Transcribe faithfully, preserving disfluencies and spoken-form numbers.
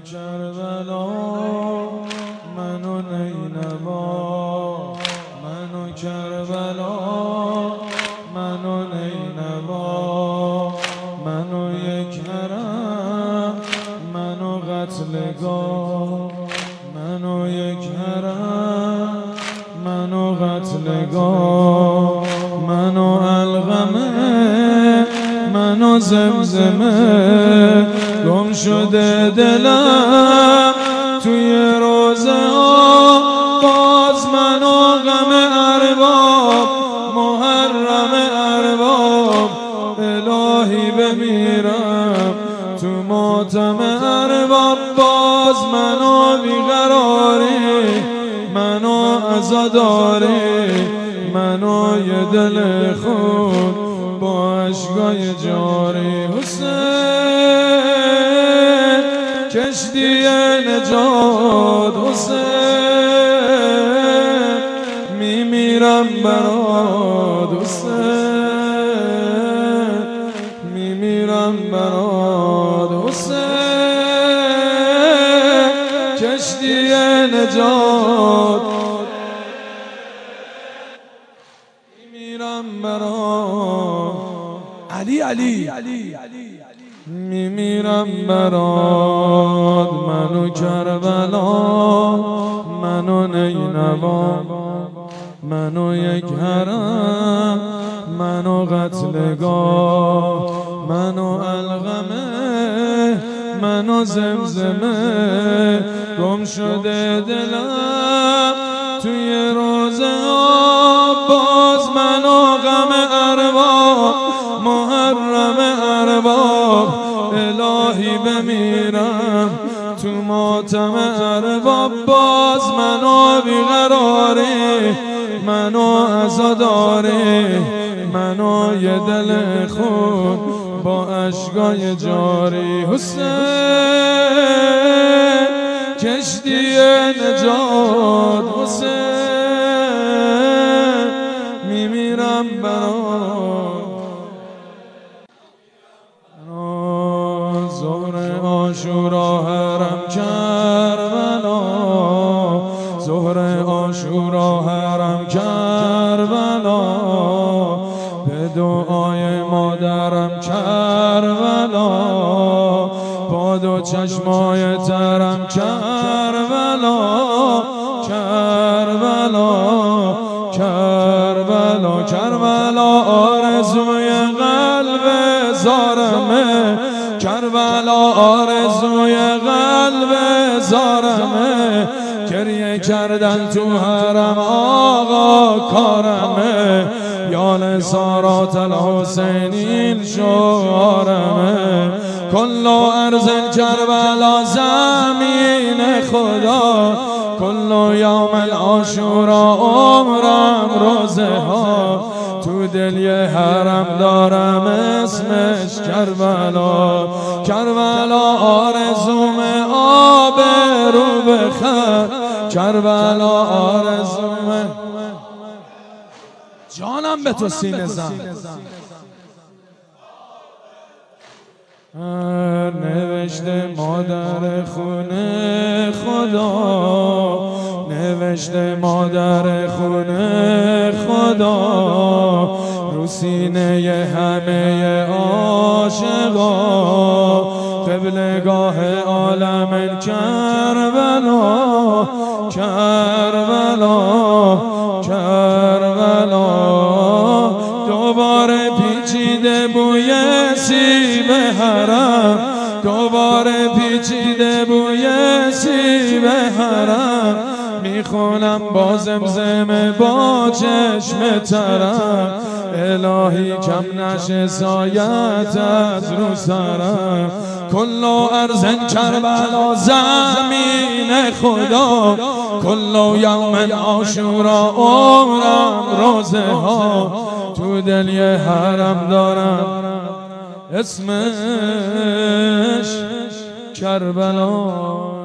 کربلا منو نینوا منو کربلا منو نینوا منو یک حرم منو قتلگاه منو یک حرم منو قتلگاه منو علقمه منو زمزمه گم شده دلم توی روزه ها باز منو غم ارباب محرم ارباب الهی بمیرم تو ماتم ارباب باز منو بیقراری منو عزاداری منو یه دل خود با عشقای جاری حسین کشتی نجات حسین میمیرم برات حسین میمیرم برات حسین کشتی نجات میمیرم برات علی علی میمیرم برات منو کربلا منو نینوا منو یک حرم منو قتلگاه منو علقمه منو زمزمه گم شده دلم توی روزه ها باز منو غم ارباب محرم ارباب الهی بمیرم تو ماتم ارباب باز منو بیقراری منو عزاداری منو یه دل خود با عشقای جاری حسین کشتی نجات حسین میمیرم برات ظهر عاشورا حرم کربلا ظهر عاشورا حرم کربلا به دعای مادرم کربلا با دو چشمای ترم کربلا کربلا کربلا کربلا آرزوی قلب زارمه کربلا آرزوی قلب زارمه گریه کردن تو حرم آقا کارمه یا سارات الحسینین شعارمه کل ارض کربلا زمین خدا کل یوم العاشورا عمرم روزه ها تو دل یه حرم دارم اسمش کربلا کربلا آرزوم آب رو بخر کربلا آرزوم جانم به تو سینه زن نوشته مادر خونه خدا نوشته مادر خونه خدا رو سینه همه عاشقا قبلگاه عالم کربلا کربلا کربلا دوباره پیچیده بوی سیب حرم دوباره پیچیده بوی سیب حرم میخونم با زمزمه با چشم ترم الهی کم نشه سایت از رو سرم کل ارض کربلا زمین خدا کل یوم عاشورا عمرم روزه ها تو دل یه حرم دارم اسمش کربلا